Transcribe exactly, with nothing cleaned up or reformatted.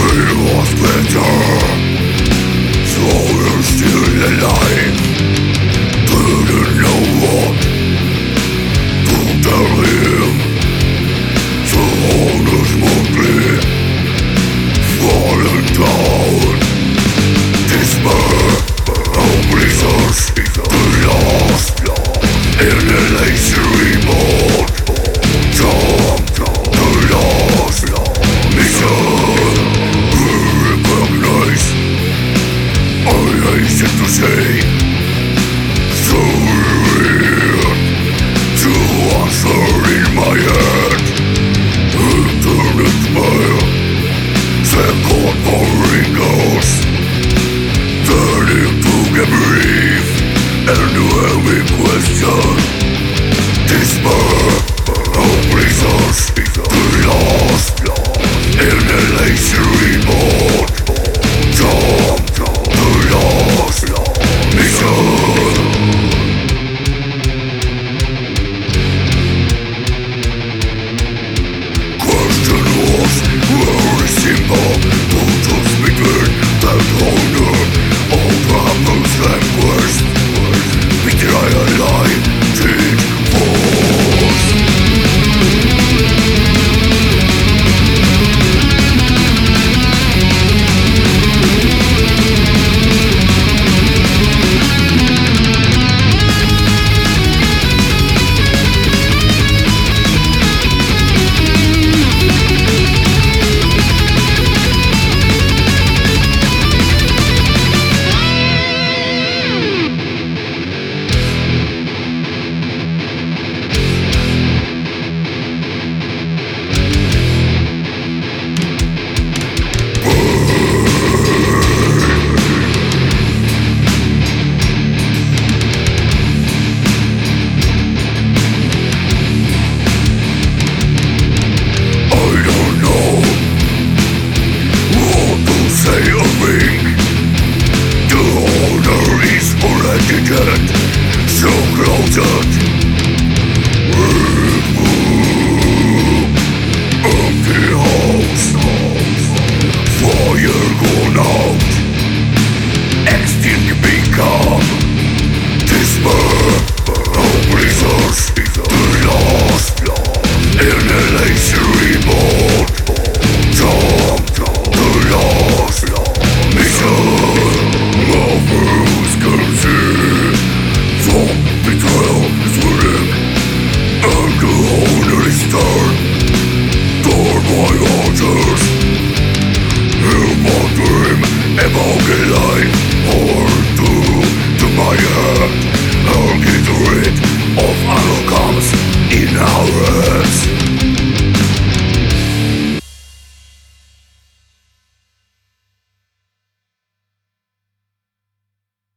It was better, so you're still alive. Didn't know what to tell him. So honest smoothly falling down. Despair, hopelessness, the lost in the lazy remote. Jump, the lost mission. Recognize, I hasten to say, so real, to answer in my head. Internet smile, second for wrinkles, turning to get brief, and heavy question. Despair, hopelessness, the lost in the lazy remote. Jump, the lost mission. Question was very simple, to choose between that honor or troubles and quest. Betrayal, lie, cheat, force. So clouded, empty house, fire gone out, extinct become, despair, hopelessness, the lost in